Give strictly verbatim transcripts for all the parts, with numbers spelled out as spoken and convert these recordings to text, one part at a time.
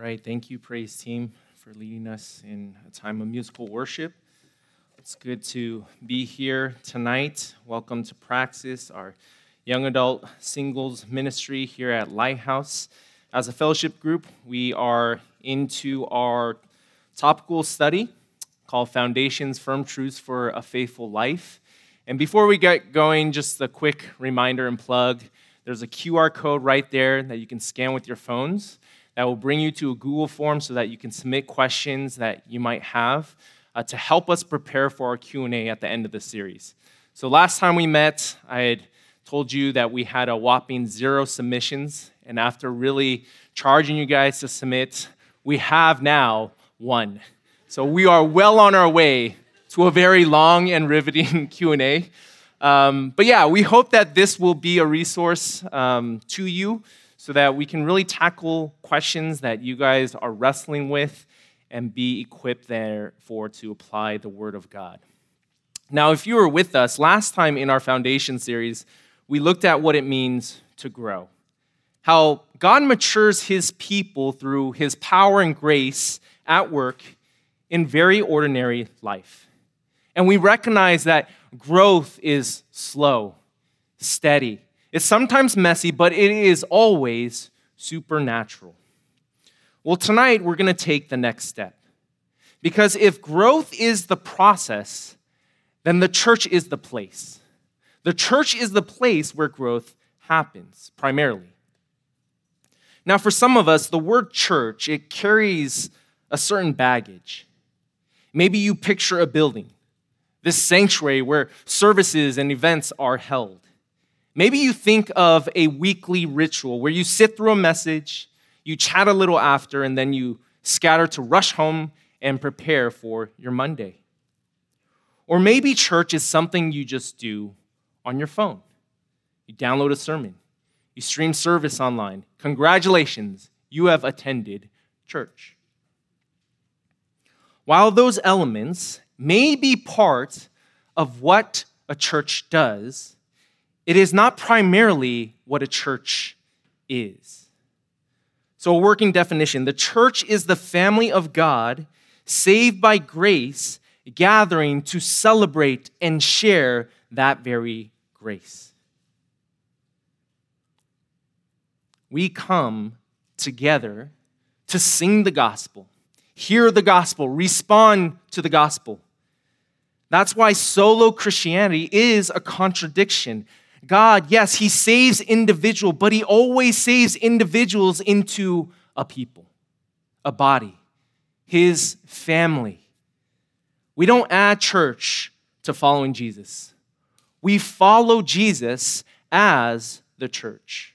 right, thank you, praise team, for leading us in a time of musical worship. It's good to be here tonight. Welcome to Praxis, our young adult singles ministry here at Lighthouse. As a fellowship group, we are into our topical study called Foundations, Firm Truths for a Faithful Life. And before we get going, just a quick reminder and plug. There's a Q R code right there that you can scan with your phones that will bring you to a Google form so that you can submit questions that you might have uh, to help us prepare for our Q and A at the end of the series. So last time we met, I had told you that we had a whopping zero submissions, and after really charging you guys to submit, we have now one. So we are well on our way to a very long and riveting Q and A. Um, but yeah, we hope that this will be a resource um, to you so that we can really tackle questions that you guys are wrestling with and be equipped therefore to apply the Word of God. Now, if you were with us last time in our Foundation series, we looked at what it means to grow, how God matures His people through His power and grace at work in very ordinary life. And we recognize that growth is slow, steady. It's sometimes messy, but it is always supernatural. Well, tonight we're going to take the next step. Because if growth is the process, then the church is the place. The church is the place where growth happens, primarily. Now, for some of us, the word church, it carries a certain baggage. Maybe you picture a building, this sanctuary where services and events are held. Maybe you think of a weekly ritual where you sit through a message, you chat a little after, and then you scatter to rush home and prepare for your Monday. Or maybe church is something you just do on your phone. You download a sermon. You stream service online. Congratulations, you have attended church. While those elements may be part of what a church does, it is not primarily what a church is. So a working definition, the church is the family of God, saved by grace, gathering to celebrate and share that very grace. We come together to sing the gospel, hear the gospel, respond to the gospel. That's why solo Christianity is a contradiction. God, yes, He saves individuals, but He always saves individuals into a people, a body, His family. We don't add church to following Jesus. We follow Jesus as the church.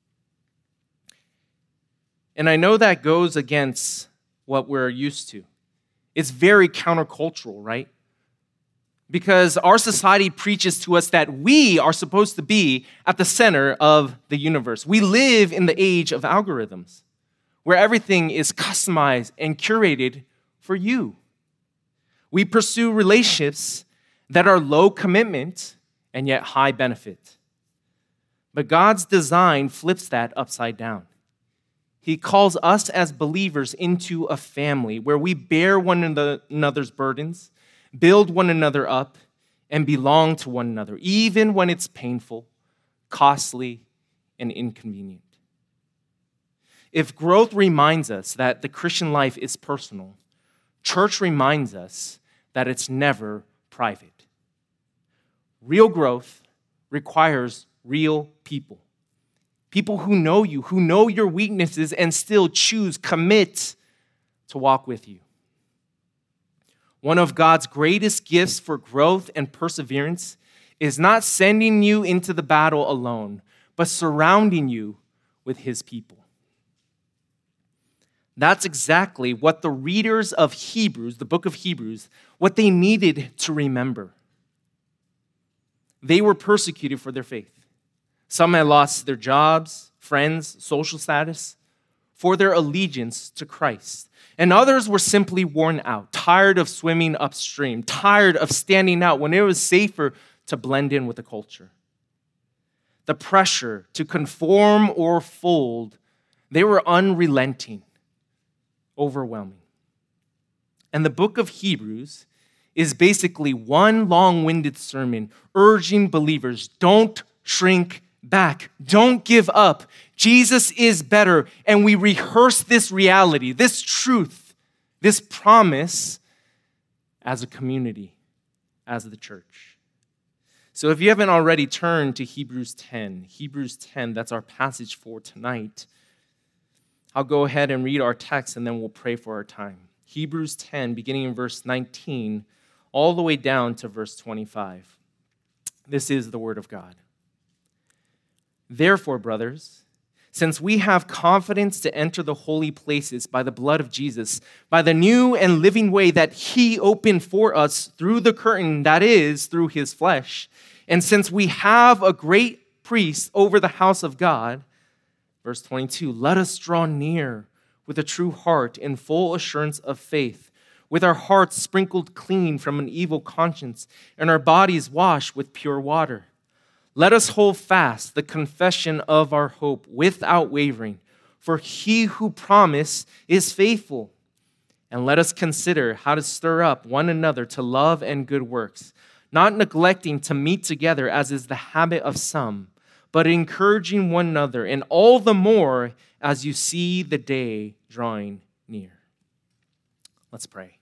And I know that goes against what we're used to. It's very countercultural, right? Because our society preaches to us that we are supposed to be at the center of the universe. We live in the age of algorithms, where everything is customized and curated for you. We pursue relationships that are low commitment and yet high benefit. But God's design flips that upside down. He calls us as believers into a family where we bear one another's burdens, build one another up, and belong to one another, even when it's painful, costly, and inconvenient. If growth reminds us that the Christian life is personal, church reminds us that it's never private. Real growth requires real people. People who know you, who know your weaknesses, and still choose, commit to walk with you. One of God's greatest gifts for growth and perseverance is not sending you into the battle alone, but surrounding you with His people. That's exactly what the readers of Hebrews, the book of Hebrews, what they needed to remember. They were persecuted for their faith. Some had lost their jobs, friends, social status, for their allegiance to Christ. And others were simply worn out, tired of swimming upstream, tired of standing out when it was safer to blend in with the culture. The pressure to conform or fold, they were unrelenting. overwhelming. And the book of Hebrews is basically one long-winded sermon urging believers, don't shrink back, don't give up. Jesus is better. And we rehearse this reality, this truth, this promise as a community, as the church. So if you haven't already turned to Hebrews ten, Hebrews ten, that's our passage for tonight. I'll go ahead and read our text and then we'll pray for our time. Hebrews ten, beginning in verse nineteen, all the way down to verse twenty-five. This is the word of God. Therefore, brothers, since we have confidence to enter the holy places by the blood of Jesus, by the new and living way that he opened for us through the curtain, that is, through his flesh, and since we have a great priest over the house of God, verse twenty-two, let us draw near with a true heart in full assurance of faith, with our hearts sprinkled clean from an evil conscience and our bodies washed with pure water. Let us hold fast the confession of our hope without wavering, for he who promised is faithful. And let us consider how to stir up one another to love and good works, not neglecting to meet together as is the habit of some, but encouraging one another, and all the more as you see the day drawing near. Let's pray.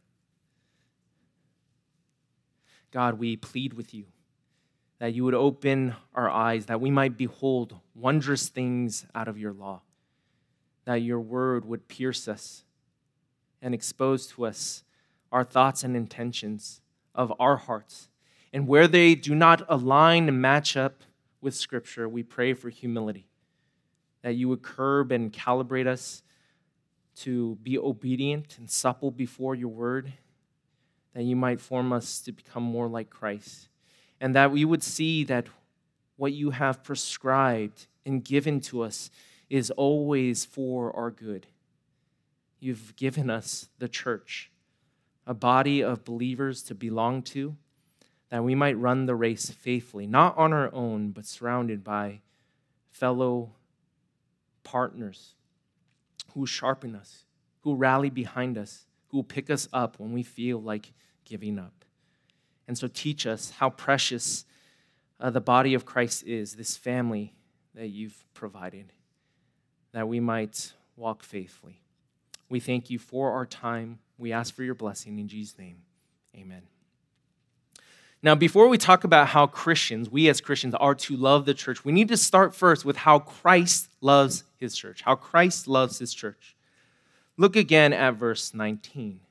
God, we plead with you that you would open our eyes, that we might behold wondrous things out of your law, that your word would pierce us and expose to us our thoughts and intentions of our hearts. And where they do not align and match up with Scripture, we pray for humility, that you would curb and calibrate us to be obedient and supple before your word, that you might form us to become more like Christ, and that we would see that what you have prescribed and given to us is always for our good. You've given us the church, a body of believers to belong to, that we might run the race faithfully, not on our own, but surrounded by fellow partners who sharpen us, who rally behind us, who will pick us up when we feel like giving up. And so teach us how precious uh, the body of Christ is, this family that you've provided, that we might walk faithfully. We thank you for our time. We ask for your blessing in Jesus' name. Amen. Now, before we talk about how Christians, we as Christians, are to love the church, we need to start first with how Christ loves his church, how Christ loves his church. Look again at verse nineteen.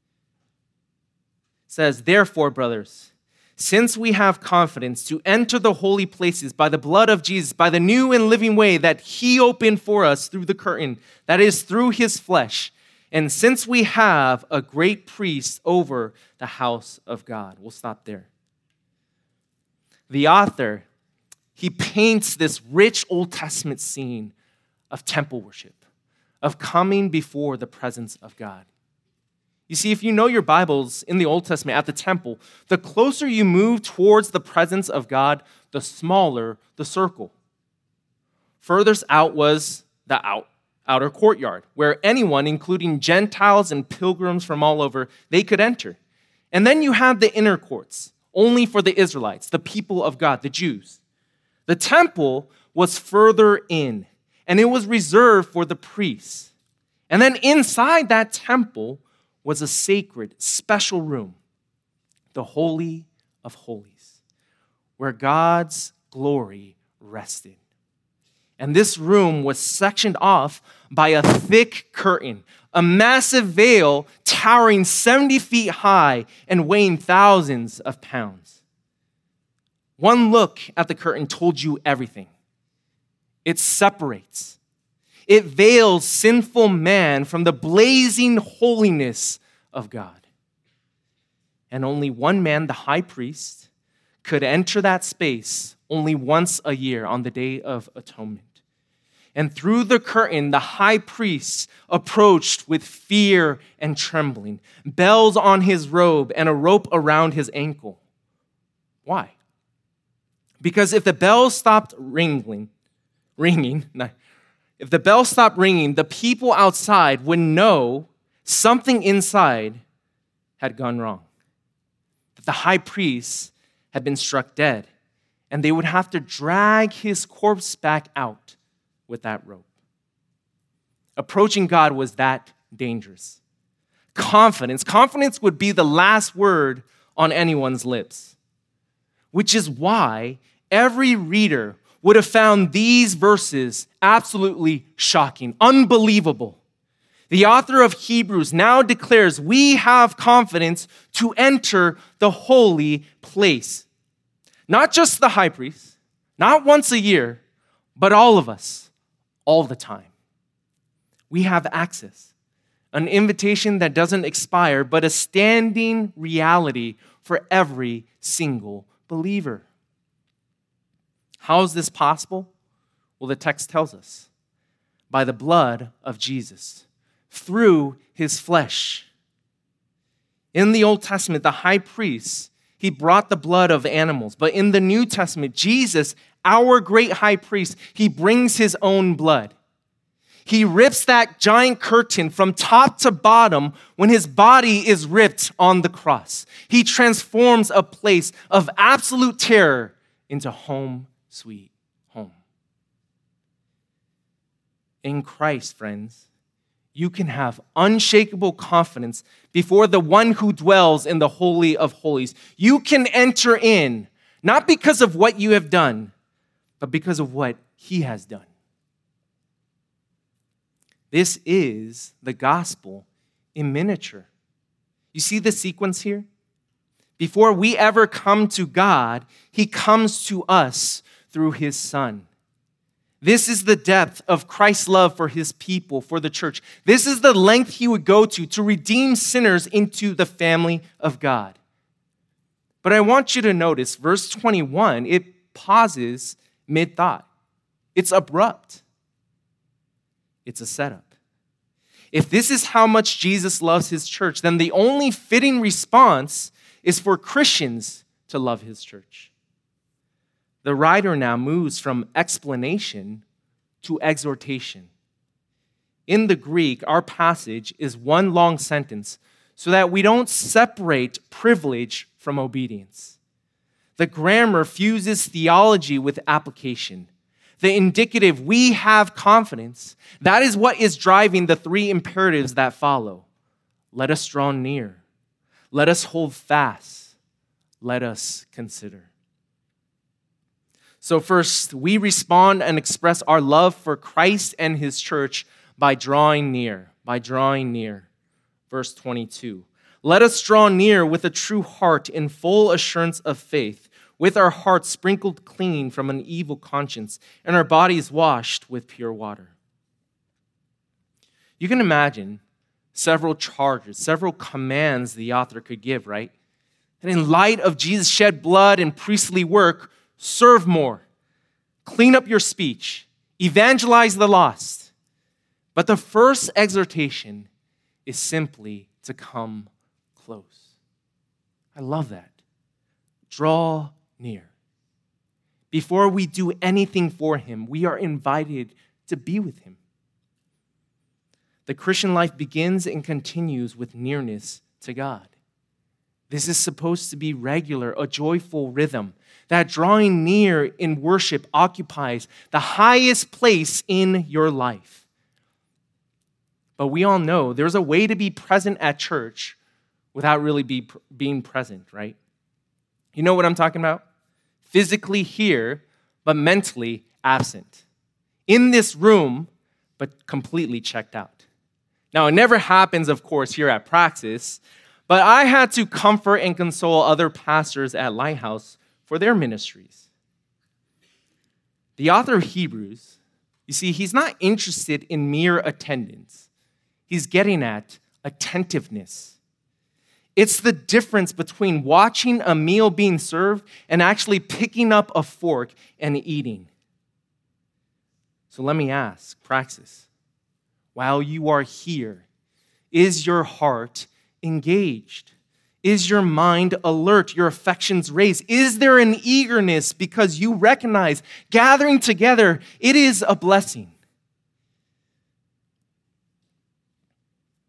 It says, therefore, brothers, since we have confidence to enter the holy places by the blood of Jesus, by the new and living way that he opened for us through the curtain, that is, through his flesh, and since we have a great priest over the house of God. We'll stop there. The author, he paints this rich Old Testament scene of temple worship, of coming before the presence of God. You see, if you know your Bibles in the Old Testament at the temple, the closer you move towards the presence of God, the smaller the circle. Furthest out was the out, outer courtyard, where anyone, including Gentiles and pilgrims from all over, they could enter. And then you had the inner courts, only for the Israelites, the people of God, the Jews. The temple was further in, and it was reserved for the priests. And then inside that temple was a sacred, special room, the Holy of Holies, where God's glory rested. And this room was sectioned off by a thick curtain, a massive veil towering seventy feet high and weighing thousands of pounds. One look at the curtain told you everything. It separates. It veils sinful man from the blazing holiness of God. And only one man, the high priest, could enter that space only once a year on the Day of Atonement. And through the curtain, the high priest approached with fear and trembling, bells on his robe and a rope around his ankle. Why? Because if the bell stopped ringing, ringing, if the bell stopped ringing, the people outside would know Something inside had gone wrong. That the high priest had been struck dead, and they would have to drag his corpse back out with that rope. Approaching God was that dangerous. Confidence. Confidence would be the last word on anyone's lips, which is why every reader would have found these verses absolutely shocking, unbelievable. The author of Hebrews now declares we have confidence to enter the holy place. Not just the high priest, not once a year, but all of us, all the time. We have access, an invitation that doesn't expire, but a standing reality for every single believer. How is this possible? Well, the text tells us, by the blood of Jesus, through his flesh. In the Old Testament, the high priest, he brought the blood of animals. But in the New Testament, Jesus, our great high priest, he brings his own blood. He rips that giant curtain from top to bottom when his body is ripped on the cross. He transforms a place of absolute terror into home, sweet home. In Christ, friends, you can have unshakable confidence before the one who dwells in the Holy of Holies. You can enter in, not because of what you have done, but because of what he has done. This is the gospel in miniature. You see the sequence here? Before we ever come to God, he comes to us through his Son. This is the depth of Christ's love for his people, for the church. This is the length he would go to to redeem sinners into the family of God. But I want you to notice verse twenty-one, it pauses mid-thought. It's abrupt. It's a setup. If this is how much Jesus loves his church, then the only fitting response is for Christians to love his church. The writer now moves from explanation to exhortation. In the Greek, our passage is one long sentence so that we don't separate privilege from obedience. The grammar fuses theology with application. The indicative, we have confidence, that is what is driving the three imperatives that follow. Let us draw near. Let us hold fast. Let us consider. So first, we respond and express our love for Christ and his church by drawing near, by drawing near. Verse twenty-two, let us draw near with a true heart in full assurance of faith, with our hearts sprinkled clean from an evil conscience and our bodies washed with pure water. You can imagine several charges, several commands the author could give, right? And in light of Jesus' shed blood and priestly work, serve more, clean up your speech, evangelize the lost. But the first exhortation is simply to come close. I love that. Draw near. Before we do anything for him, we are invited to be with him. The Christian life begins and continues with nearness to God. This is supposed to be regular, a joyful rhythm. That drawing near in worship occupies the highest place in your life. But we all know there's a way to be present at church without really be, being present, right? You know what I'm talking about? Physically here, but mentally absent. In this room, but completely checked out. Now, it never happens, of course, here at Praxis, but I had to comfort and console other pastors at Lighthouse for their ministries. The author of Hebrews, you see, he's not interested in mere attendance. He's getting at attentiveness. It's the difference between watching a meal being served and actually picking up a fork and eating. So let me ask, Praxis, while you are here, is your heart engaged? Is your mind alert, your affections raised? Is there an eagerness because you recognize gathering together, it is a blessing?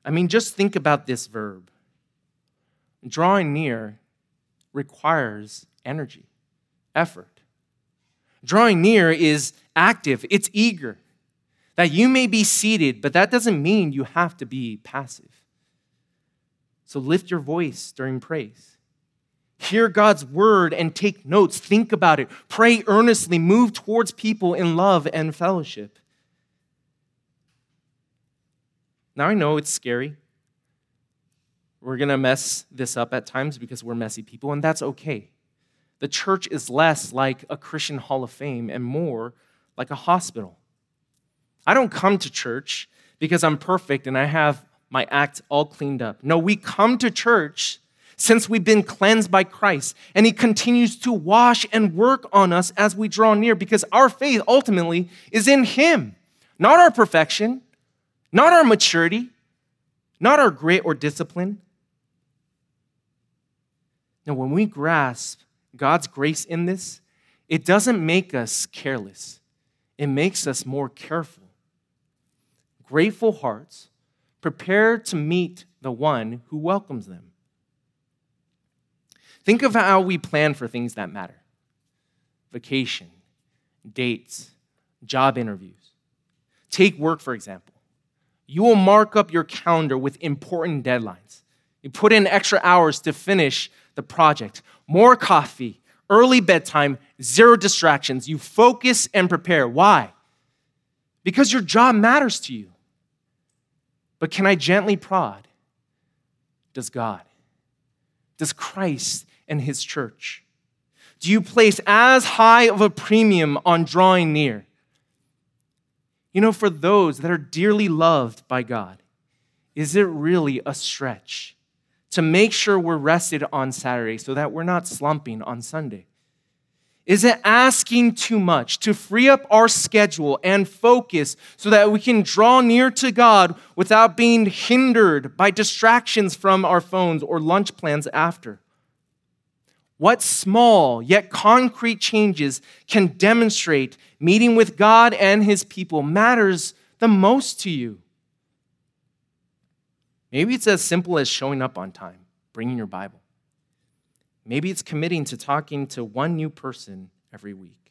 I mean, just think about this verb. Drawing near requires energy, effort. Drawing near is active, it's eager. That you may be seated, but that doesn't mean you have to be passive. So lift your voice during praise. Hear God's word and take notes. Think about it. Pray earnestly. Move towards people in love and fellowship. Now I know it's scary. We're going to mess this up at times because we're messy people, and that's okay. The church is less like a Christian Hall of Fame and more like a hospital. I don't come to church because I'm perfect and I have my act all cleaned up. No, we come to church since we've been cleansed by Christ, and he continues to wash and work on us as we draw near because our faith ultimately is in him, not our perfection, not our maturity, not our grit or discipline. Now, when we grasp God's grace in this, it doesn't make us careless. It makes us more careful. Grateful hearts prepare to meet the one who welcomes them. Think of how we plan for things that matter. Vacation, dates, job interviews. Take work, for example. You will mark up your calendar with important deadlines. You put in extra hours to finish the project. More coffee, early bedtime, zero distractions. You focus and prepare. Why? Because your job matters to you. But can I gently prod? Does God? Does Christ and his church? Do you place as high of a premium on drawing near? You know, for those that are dearly loved by God, is it really a stretch to make sure we're rested on Saturday so that we're not slumping on Sunday? Is it asking too much to free up our schedule and focus so that we can draw near to God without being hindered by distractions from our phones or lunch plans after? What small yet concrete changes can demonstrate meeting with God and his people matters the most to you? Maybe it's as simple as showing up on time, bringing your Bible. Maybe it's committing to talking to one new person every week.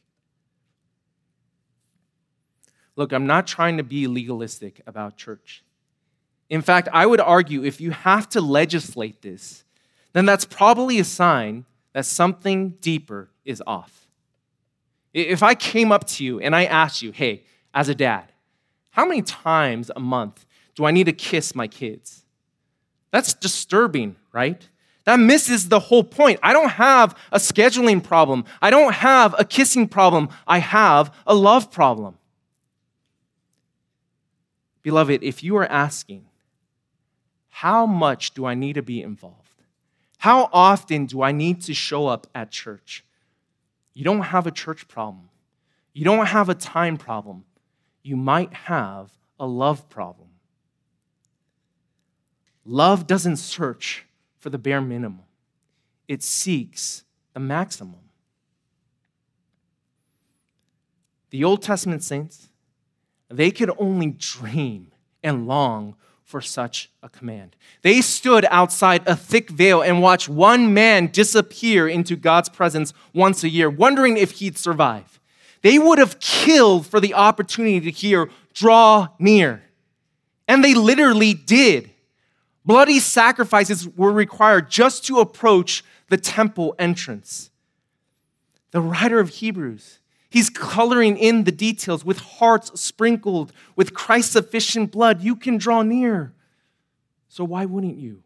Look, I'm not trying to be legalistic about church. In fact, I would argue if you have to legislate this, then that's probably a sign that something deeper is off. If I came up to you and I asked you, hey, as a dad, how many times a month do I need to kiss my kids? That's disturbing, right? That misses the whole point. I don't have a scheduling problem. I don't have a kissing problem. I have a love problem. Beloved, if you are asking, how much do I need to be involved? How often do I need to show up at church? You don't have a church problem. You don't have a time problem. You might have a love problem. Love doesn't search for the bare minimum. It seeks the maximum. The Old Testament saints, they could only dream and long for such a command. They stood outside a thick veil and watched one man disappear into God's presence once a year, wondering if he'd survive. They would have killed for the opportunity to hear, draw near. And they literally did. Bloody sacrifices were required just to approach the temple entrance. The writer of Hebrews, he's coloring in the details with hearts sprinkled with Christ's sufficient blood. You can draw near. So why wouldn't you?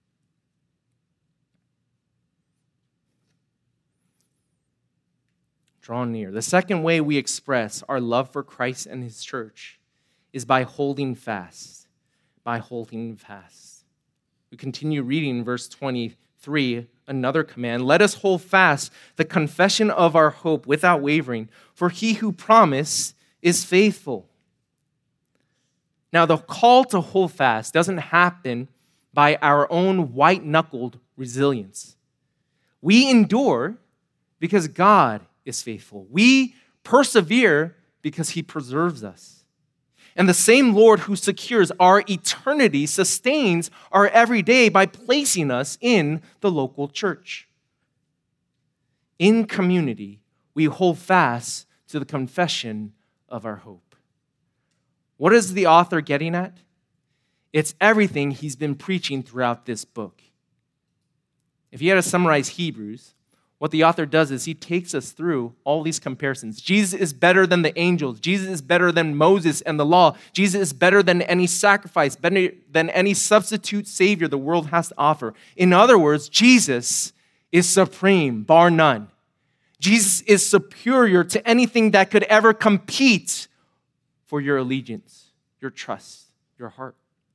Draw near. The second way we express our love for Christ and his church is by holding fast. By holding fast. We continue reading verse twenty-three, another command. Let us hold fast the confession of our hope without wavering, for he who promised is faithful. Now, the call to hold fast doesn't happen by our own white-knuckled resilience. We endure because God is faithful. We persevere because he preserves us. And the same Lord who secures our eternity sustains our everyday by placing us in the local church. In community, we hold fast to the confession of our hope. What is the author getting at? It's everything he's been preaching throughout this book. If you had to summarize Hebrews, what the author does is he takes us through all these comparisons. Jesus is better than the angels. Jesus is better than Moses and the law. Jesus is better than any sacrifice, better than any substitute savior the world has to offer. In other words, Jesus is supreme, bar none. Jesus is superior to anything that could ever compete for your allegiance, your trust, your heart.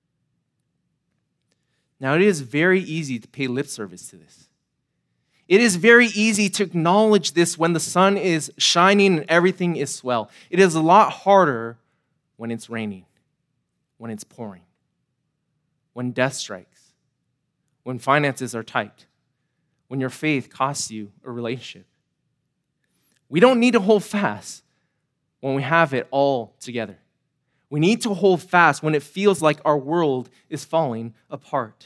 Now, it is very easy to pay lip service to this. It is very easy to acknowledge this when the sun is shining and everything is swell. It is a lot harder when it's raining, when it's pouring, when death strikes, when finances are tight, when your faith costs you a relationship. We don't need to hold fast when we have it all together. We need to hold fast when it feels like our world is falling apart.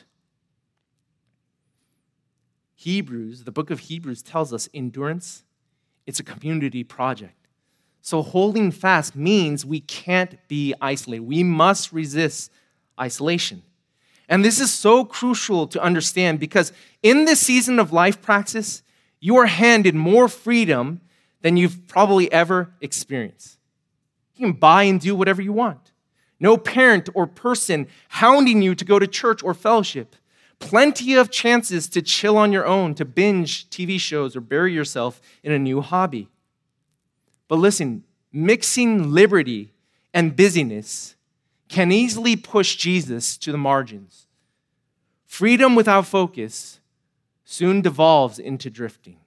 Hebrews, the book of Hebrews tells us endurance, it's a community project. So holding fast means we can't be isolated. We must resist isolation. And this is so crucial to understand because in this season of life Praxis, you are handed more freedom than you've probably ever experienced. You can buy and do whatever you want. No parent or person hounding you to go to church or fellowship. Plenty of chances to chill on your own, to binge T V shows or bury yourself in a new hobby. But listen, mixing liberty and busyness can easily push Jesus to the margins. Freedom without focus soon devolves into drifting.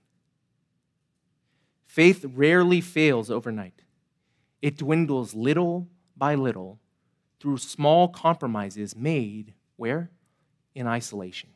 Faith rarely fails overnight. It dwindles little by little through small compromises made where? In isolation.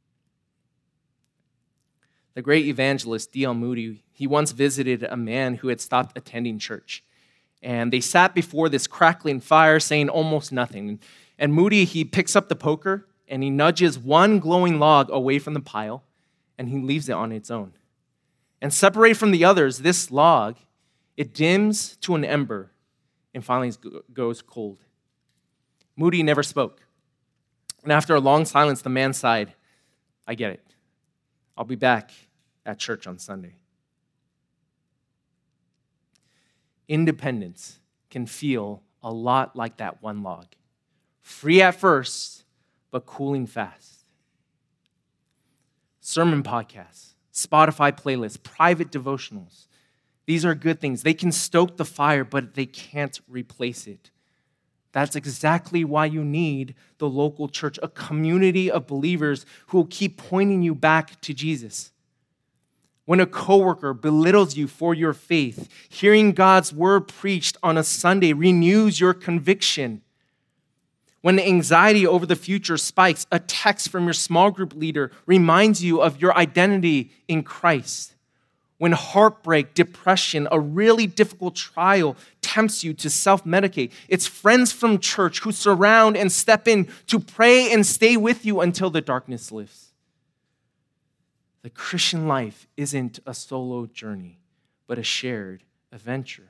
The great evangelist D L Moody, he once visited a man who had stopped attending church. And they sat before this crackling fire saying almost nothing. And Moody, he picks up the poker and he nudges one glowing log away from the pile and he leaves it on its own. And separated from the others, this log, it dims to an ember and finally goes cold. Moody never spoke. And after a long silence, the man sighed, I get it. I'll be back at church on Sunday. Independence can feel a lot like that one log. Free at first, but cooling fast. Sermon podcasts, Spotify playlists, private devotionals. These are good things. They can stoke the fire, but they can't replace it. That's exactly why you need the local church, a community of believers who will keep pointing you back to Jesus. When a coworker belittles you for your faith, hearing God's word preached on a Sunday renews your conviction. When anxiety over the future spikes, a text from your small group leader reminds you of your identity in Christ. When heartbreak, depression, a really difficult trial tempts you to self-medicate, it's friends from church who surround and step in to pray and stay with you until the darkness lifts. The Christian life isn't a solo journey, but a shared adventure.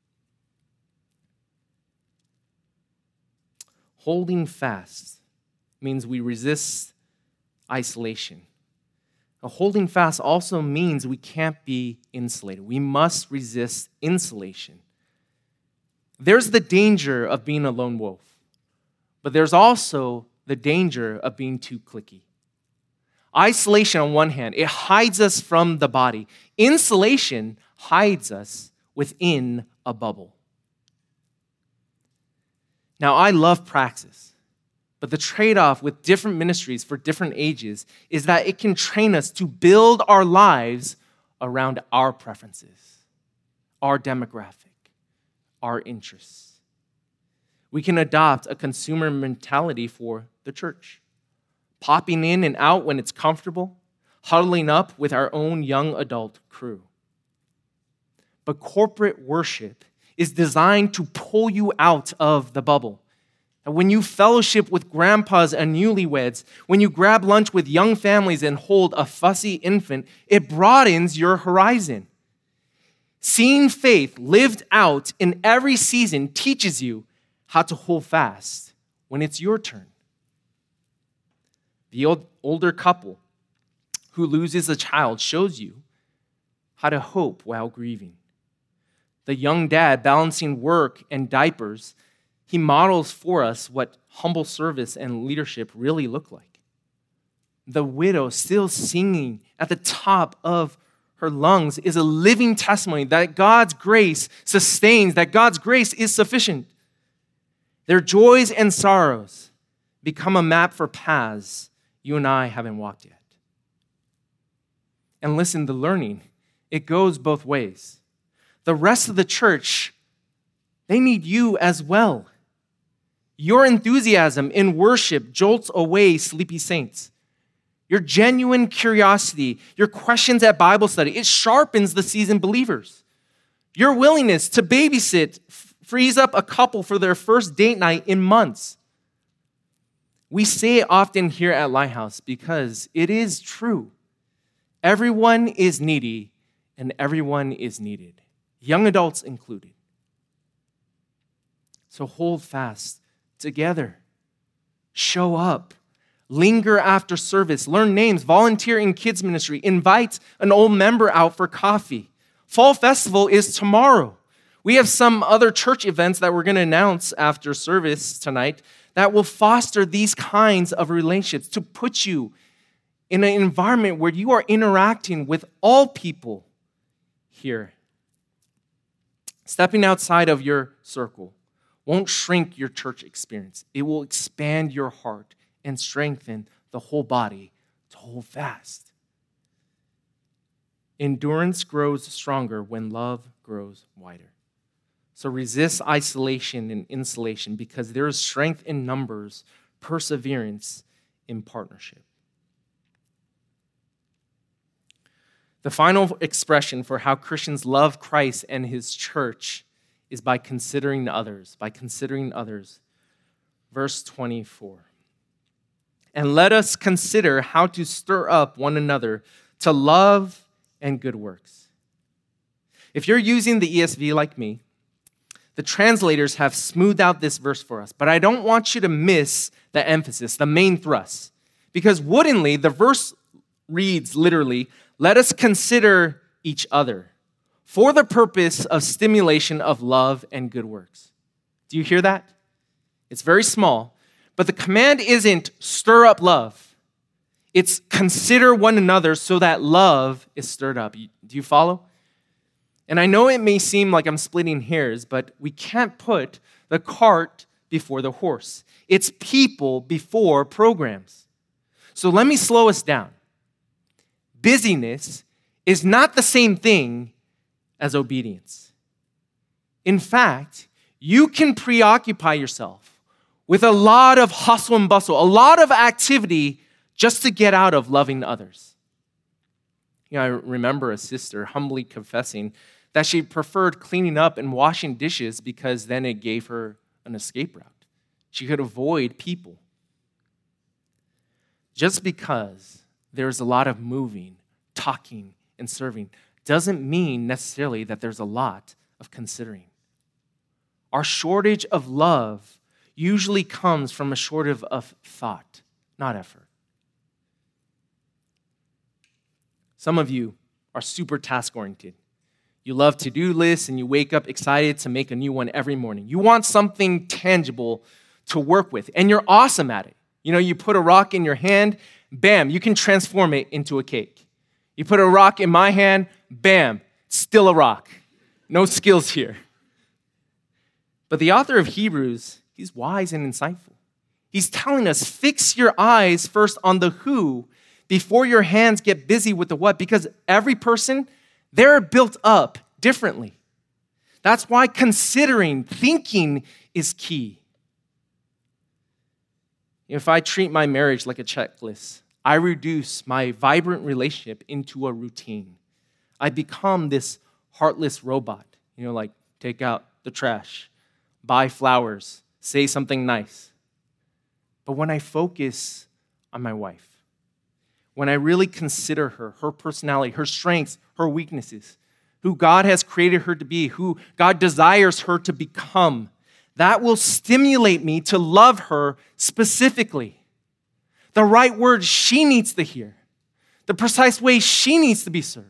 Holding fast means we resist isolation. Now, holding fast also means we can't be insulated. We must resist insulation. There's the danger of being a lone wolf, but there's also the danger of being too cliquey. Isolation, on one hand, it hides us from the body. Insulation hides us within a bubble. Now, I love Praxis, but the trade-off with different ministries for different ages is that it can train us to build our lives around our preferences, our demographic, our interests. We can adopt a consumer mentality for the church, popping in and out when it's comfortable, huddling up with our own young adult crew. But corporate worship is designed to pull you out of the bubble. And when you fellowship with grandpas and newlyweds, when you grab lunch with young families and hold a fussy infant, it broadens your horizon. Seeing faith lived out in every season teaches you how to hold fast when it's your turn. The old, older couple who loses a child shows you how to hope while grieving. The young dad balancing work and diapers, he models for us what humble service and leadership really look like. The widow still singing at the top of her lungs is a living testimony that God's grace sustains, that God's grace is sufficient. Their joys and sorrows become a map for paths you and I haven't walked yet. And listen, the learning, it goes both ways. The rest of the church, they need you as well. Your enthusiasm in worship jolts away sleepy saints. Your genuine curiosity, your questions at Bible study, it sharpens the seasoned believers. Your willingness to babysit frees up a couple for their first date night in months. We say it often here at Lighthouse because it is true. Everyone is needy and everyone is needed, young adults included. So hold fast together. Show up. Linger after service. Learn names. Volunteer in kids ministry. Invite an old member out for coffee. Fall Festival is tomorrow. We have some other church events that we're going to announce after service tonight that will foster these kinds of relationships to put you in an environment where you are interacting with all people here. Stepping outside of your circle won't shrink your church experience. It will expand your heart and strengthen the whole body to hold fast. Endurance grows stronger when love grows wider. So resist isolation and insulation because there is strength in numbers, perseverance in partnership. The final expression for how Christians love Christ and his church is by considering others, by considering others. Verse twenty-four. And let us consider how to stir up one another to love and good works. If you're using the E S V like me, the translators have smoothed out this verse for us, but I don't want you to miss the emphasis, the main thrust. Because woodenly, the verse reads literally, let us consider each other for the purpose of stimulation of love and good works. Do you hear that? It's very small, but the command isn't stir up love. It's consider one another so that love is stirred up. Do you follow? And I know it may seem like I'm splitting hairs, but we can't put the cart before the horse. It's people before programs. So let me slow us down. Busyness is not the same thing as obedience. In fact, you can preoccupy yourself with a lot of hustle and bustle, a lot of activity just to get out of loving others. You know, I remember a sister humbly confessing that she preferred cleaning up and washing dishes because then it gave her an escape route. She could avoid people. Just because there's a lot of moving, talking, and serving doesn't mean necessarily that there's a lot of considering. Our shortage of love usually comes from a shortage of thought, not effort. Some of you are super task-oriented. You love to-do lists and you wake up excited to make a new one every morning. You want something tangible to work with, and you're awesome at it. You know, you put a rock in your hand, bam, you can transform it into a cake. You put a rock in my hand, bam, still a rock. No skills here. But the author of Hebrews, he's wise and insightful. He's telling us, fix your eyes first on the who before your hands get busy with the what, because every person, they're built up differently. That's why considering, thinking is key. If I treat my marriage like a checklist, I reduce my vibrant relationship into a routine. I become this heartless robot, you know, like take out the trash, buy flowers, say something nice. But when I focus on my wife, when I really consider her, her personality, her strengths, her weaknesses, who God has created her to be, who God desires her to become, that will stimulate me to love her specifically. The right words she needs to hear, the precise way she needs to be served.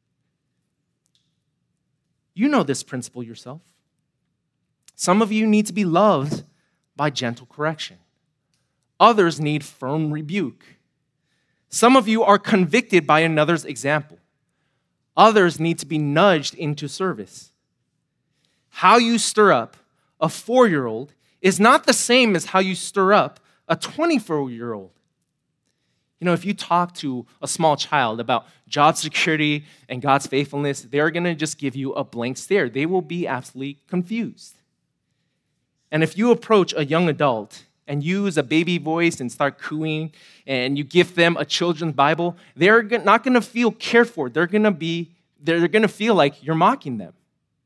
You know this principle yourself. Some of you need to be loved by gentle correction. Others need firm rebuke. Some of you are convicted by another's example. Others need to be nudged into service. How you stir up a four-year-old is not the same as how you stir up a twenty-four-year-old. You know, if you talk to a small child about job security and God's faithfulness, they're going to just give you a blank stare. They will be absolutely confused. And if you approach a young adult and use a baby voice and start cooing and you give them a children's Bible, they're not going to feel cared for. They're going to be, they're going to feel like you're mocking them.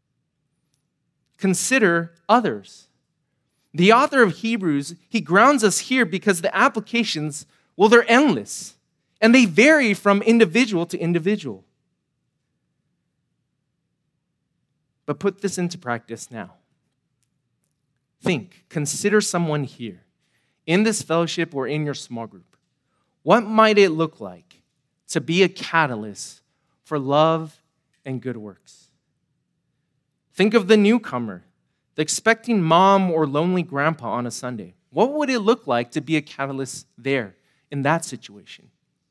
Consider others. The author of Hebrews, he grounds us here because the applications, well, they're endless, and they vary from individual to individual. But put this into practice now. Think, consider someone here, in this fellowship or in your small group. What might it look like to be a catalyst for love and good works? Think of the newcomer, the expecting mom or lonely grandpa on a Sunday. What would it look like to be a catalyst there in that situation?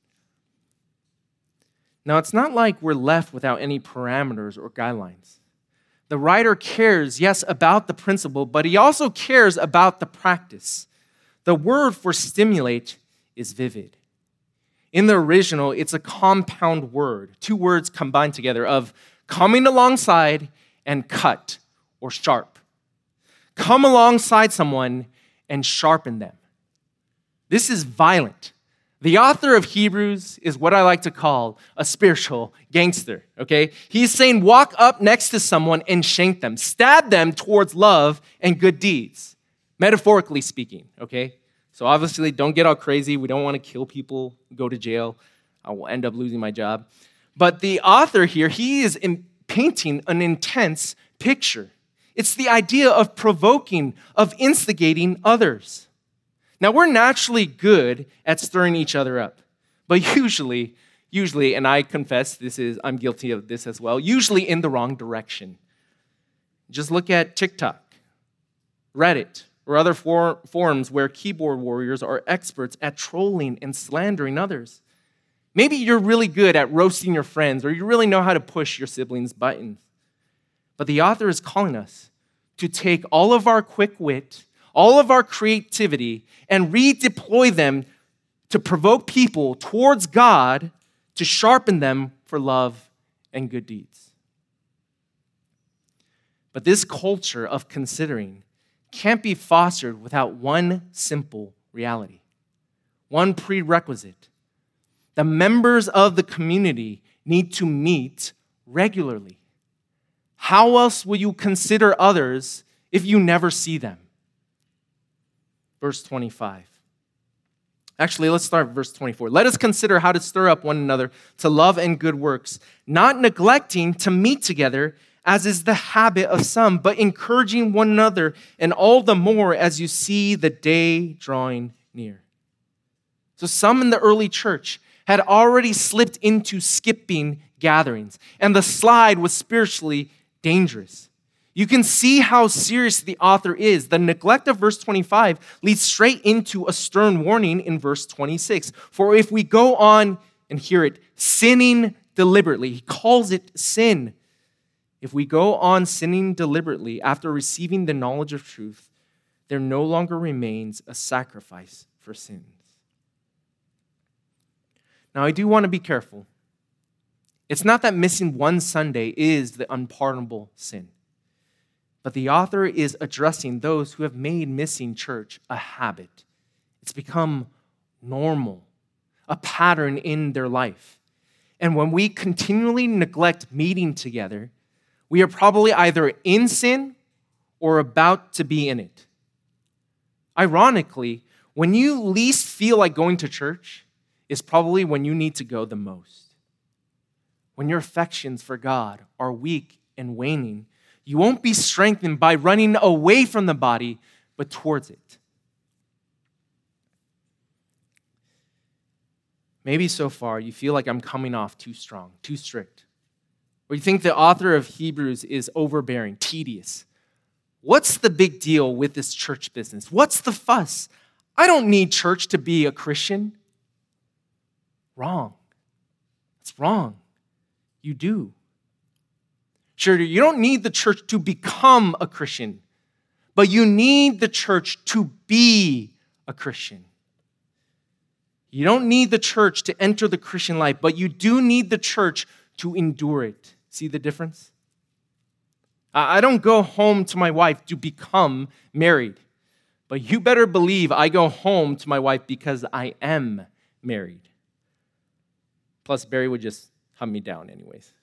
Now, it's not like we're left without any parameters or guidelines. The writer cares, yes, about the principle, but he also cares about the practice. The word for stimulate is vivid. In the original, it's a compound word, two words combined together of coming alongside and cut or sharp. Come alongside someone and sharpen them. This is violent. The author of Hebrews is what I like to call a spiritual gangster, okay? He's saying walk up next to someone and shank them. Stab them towards love and good deeds, metaphorically speaking, okay? So obviously don't get all crazy. We don't want to kill people, go to jail. I will end up losing my job. But the author here, he is in painting an intense picture. It's the idea of provoking, of instigating others. Now, we're naturally good at stirring each other up, but usually, usually, and I confess this is, I'm guilty of this as well, usually in the wrong direction. Just look at TikTok, Reddit, or other for, forums where keyboard warriors are experts at trolling and slandering others. Maybe you're really good at roasting your friends, or you really know how to push your siblings' buttons. But the author is calling us to take all of our quick wit, all of our creativity, and redeploy them to provoke people towards God, to sharpen them for love and good deeds. But this culture of considering can't be fostered without one simple reality, one prerequisite. The members of the community need to meet regularly. How else will you consider others if you never see them? Verse twenty-five. Actually, let's start with verse twenty-four. Let us consider how to stir up one another to love and good works, not neglecting to meet together, as is the habit of some, but encouraging one another, and all the more as you see the day drawing near. So some in the early church had already slipped into skipping gatherings, and the slide was spiritually dangerous. You can see how serious the author is. The neglect of verse twenty-five leads straight into a stern warning in verse twenty-six. For if we go on, and hear it, sinning deliberately, he calls it sin. If we go on sinning deliberately after receiving the knowledge of truth, there no longer remains a sacrifice for sins. Now, I do want to be careful. It's not that missing one Sunday is the unpardonable sin. But the author is addressing those who have made missing church a habit. It's become normal, a pattern in their life. And when we continually neglect meeting together, we are probably either in sin or about to be in it. Ironically, when you least feel like going to church is probably when you need to go the most. When your affections for God are weak and waning, you won't be strengthened by running away from the body, but towards it. Maybe so far you feel like I'm coming off too strong, too strict. Or you think the author of Hebrews is overbearing, tedious. What's the big deal with this church business? What's the fuss? I don't need church to be a Christian. Wrong. It's wrong. You do. Sure, you don't need the church to become a Christian, but you need the church to be a Christian. You don't need the church to enter the Christian life, but you do need the church to endure it. See the difference? I don't go home to my wife to become married, but you better believe I go home to my wife because I am married. Plus, Barry would just hunt me down anyways.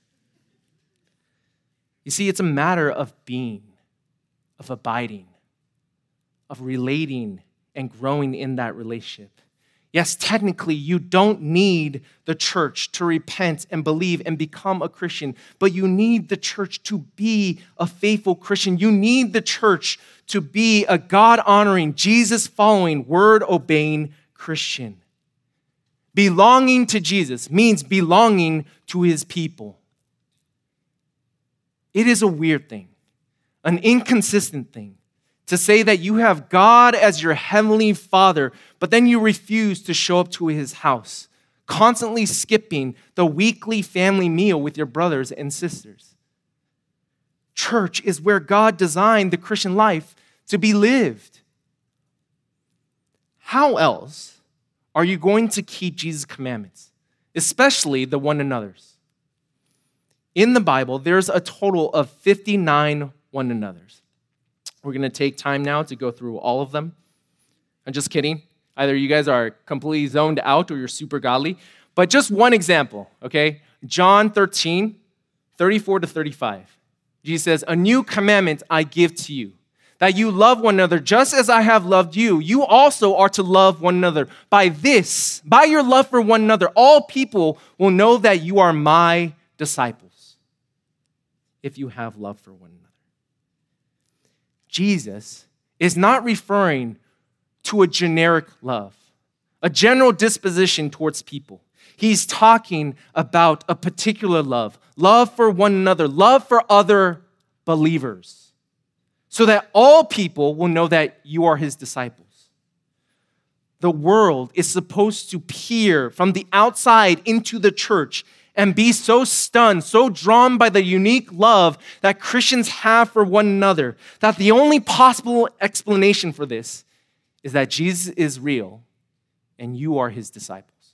You see, it's a matter of being, of abiding, of relating and growing in that relationship. Yes, technically, you don't need the church to repent and believe and become a Christian, but you need the church to be a faithful Christian. You need the church to be a God-honoring, Jesus-following, word-obeying Christian. Belonging to Jesus means belonging to his people. It is a weird thing, an inconsistent thing, to say that you have God as your heavenly Father, but then you refuse to show up to his house, constantly skipping the weekly family meal with your brothers and sisters. Church is where God designed the Christian life to be lived. How else are you going to keep Jesus' commandments, especially the one another's? In the Bible, there's a total of fifty-nine one another's. We're going to take time now to go through all of them. I'm just kidding. Either you guys are completely zoned out or you're super godly. But just one example, okay? John thirteen, thirty-four to thirty-five. Jesus says, "A new commandment I give to you, that you love one another just as I have loved you. You also are to love one another. By this, by your love for one another, all people will know that you are my disciples, if you have love for one another." Jesus is not referring to a generic love, a general disposition towards people. He's talking about a particular love, love for one another, love for other believers, so that all people will know that you are his disciples. The world is supposed to peer from the outside into the church and be so stunned, so drawn by the unique love that Christians have for one another, that the only possible explanation for this is that Jesus is real and you are his disciples.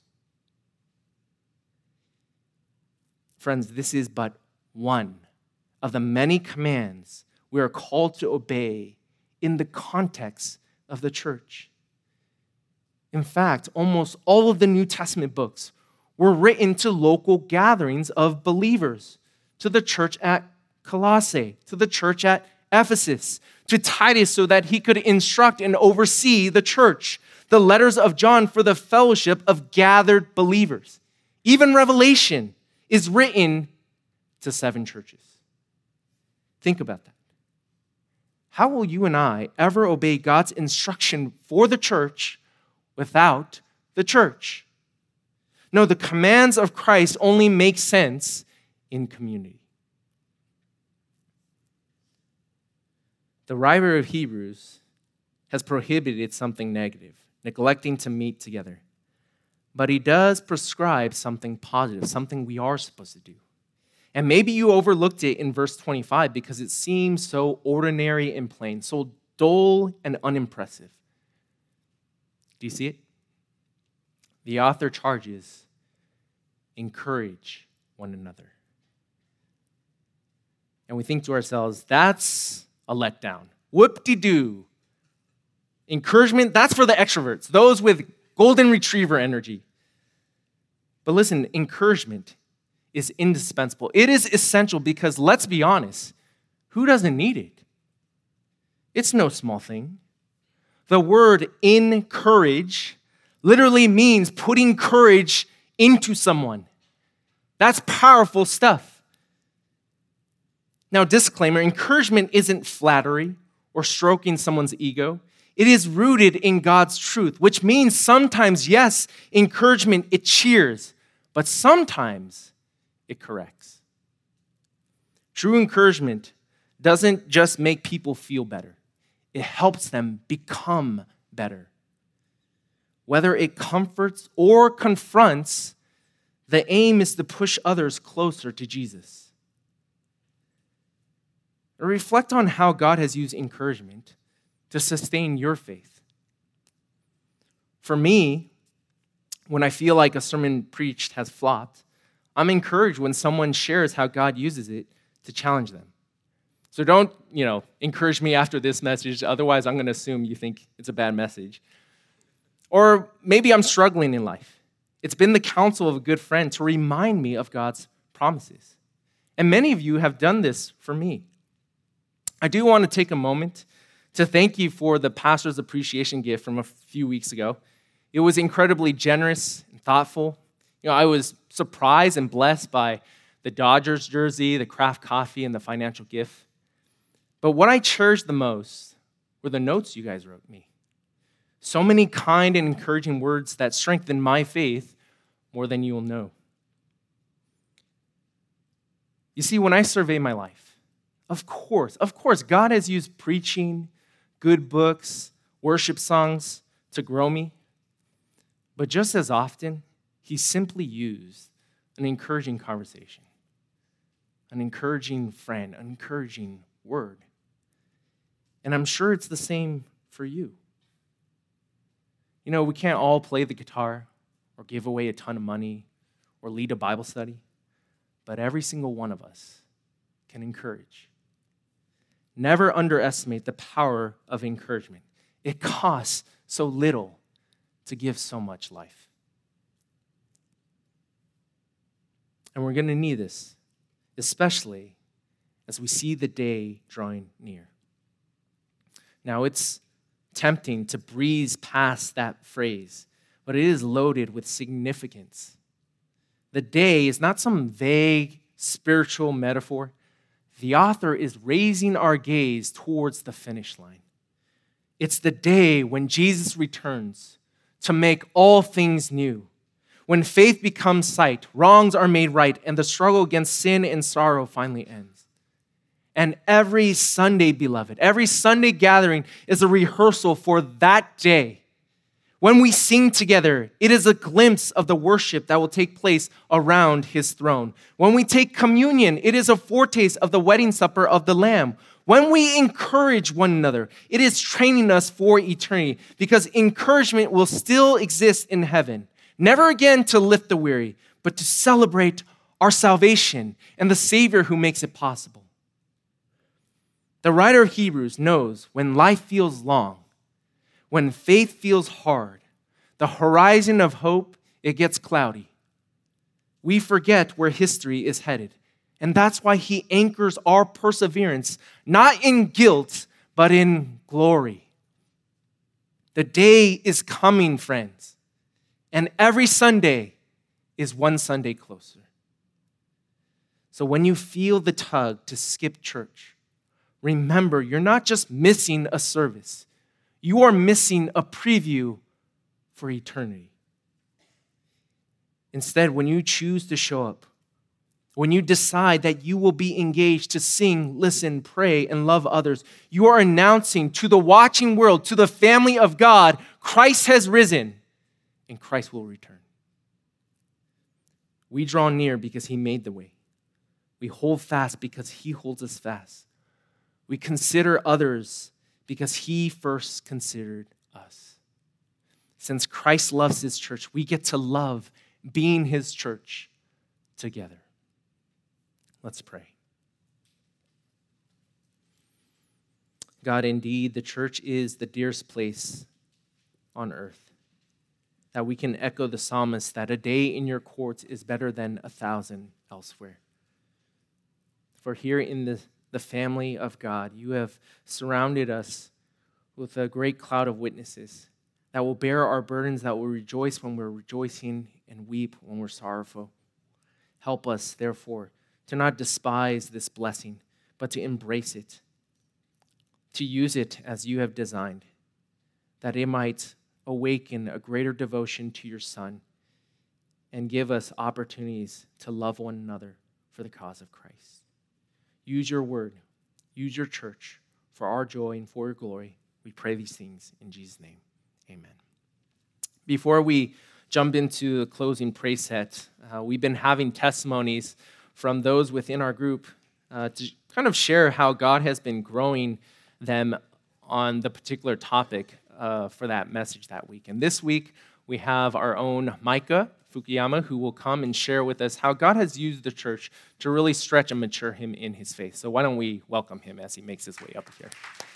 Friends, this is but one of the many commands we are called to obey in the context of the church. In fact, almost all of the New Testament books were written to local gatherings of believers, to the church at Colossae, to the church at Ephesus, to Titus so that he could instruct and oversee the church, the letters of John for the fellowship of gathered believers. Even Revelation is written to seven churches. Think about that. How will you and I ever obey God's instruction for the church without the church? No, the commands of Christ only make sense in community. The writer of Hebrews has prohibited something negative, neglecting to meet together. But he does prescribe something positive, something we are supposed to do. And maybe you overlooked it in verse twenty-five because it seems so ordinary and plain, so dull and unimpressive. Do you see it? The author charges, encourage one another. And we think to ourselves, that's a letdown. Whoop-de-doo. Encouragement, that's for the extroverts, those with golden retriever energy. But listen, encouragement is indispensable. It is essential because, let's be honest, who doesn't need it? It's no small thing. The word encourage literally means putting courage into someone. That's powerful stuff. Now, disclaimer, encouragement isn't flattery or stroking someone's ego. It is rooted in God's truth, which means sometimes, yes, encouragement, it cheers, but sometimes it corrects. True encouragement doesn't just make people feel better. It helps them become better. Whether it comforts or confronts, the aim is to push others closer to Jesus. Reflect on how God has used encouragement to sustain your faith. For me, when I feel like a sermon preached has flopped, I'm encouraged when someone shares how God uses it to challenge them. So don't, you know, encourage me after this message. Otherwise, I'm going to assume you think it's a bad message. Or maybe I'm struggling in life. It's been the counsel of a good friend to remind me of God's promises. And many of you have done this for me. I do want to take a moment to thank you for the pastor's appreciation gift from a few weeks ago. It was incredibly generous and thoughtful. You know, I was surprised and blessed by the Dodgers jersey, the craft coffee, and the financial gift. But what I cherished the most were the notes you guys wrote me. So many kind and encouraging words that strengthened my faith more than you will know. You see, when I survey my life, of course, of course, God has used preaching, good books, worship songs to grow me. But just as often, he simply used an encouraging conversation, an encouraging friend, an encouraging word. And I'm sure it's the same for you. You know, we can't all play the guitar or give away a ton of money or lead a Bible study, but every single one of us can encourage. Never underestimate the power of encouragement. It costs so little to give so much life. And we're going to need this, especially as we see the day drawing near. Now, it's tempting to breeze past that phrase, but it is loaded with significance. The day is not some vague spiritual metaphor. The author is raising our gaze towards the finish line. It's the day when Jesus returns to make all things new. When faith becomes sight, wrongs are made right, and the struggle against sin and sorrow finally ends. And every Sunday, beloved, every Sunday gathering is a rehearsal for that day. When we sing together, it is a glimpse of the worship that will take place around his throne. When we take communion, it is a foretaste of the wedding supper of the Lamb. When we encourage one another, it is training us for eternity, because encouragement will still exist in heaven, never again to lift the weary, but to celebrate our salvation and the Savior who makes it possible. The writer of Hebrews knows when life feels long, when faith feels hard, the horizon of hope, it gets cloudy. We forget where history is headed. And that's why he anchors our perseverance, not in guilt, but in glory. The day is coming, friends. And every Sunday is one Sunday closer. So when you feel the tug to skip church, remember you're not just missing a service. You are missing a preview for eternity. Instead, when you choose to show up, when you decide that you will be engaged to sing, listen, pray, and love others, you are announcing to the watching world, to the family of God, Christ has risen and Christ will return. We draw near because he made the way. We hold fast because he holds us fast. We consider others because he first considered us. Since Christ loves his church, we get to love being his church together. Let's pray. God, indeed, the church is the dearest place on earth, that we can echo the psalmist that a day in your courts is better than a thousand elsewhere. For here in the, the family of God. You have surrounded us with a great cloud of witnesses that will bear our burdens, that will rejoice when we're rejoicing and weep when we're sorrowful. Help us, therefore, to not despise this blessing, but to embrace it, to use it as you have designed, that it might awaken a greater devotion to your Son and give us opportunities to love one another for the cause of Christ. Use your word, use your church for our joy and for your glory. We pray these things in Jesus' name. Amen. Before we jump into the closing praise set, uh, we've been having testimonies from those within our group uh, to kind of share how God has been growing them on the particular topic uh, for that message that week. And this week, we have our own Micah Fukuyama, who will come and share with us how God has used the church to really stretch and mature him in his faith. So why don't we welcome him as he makes his way up here.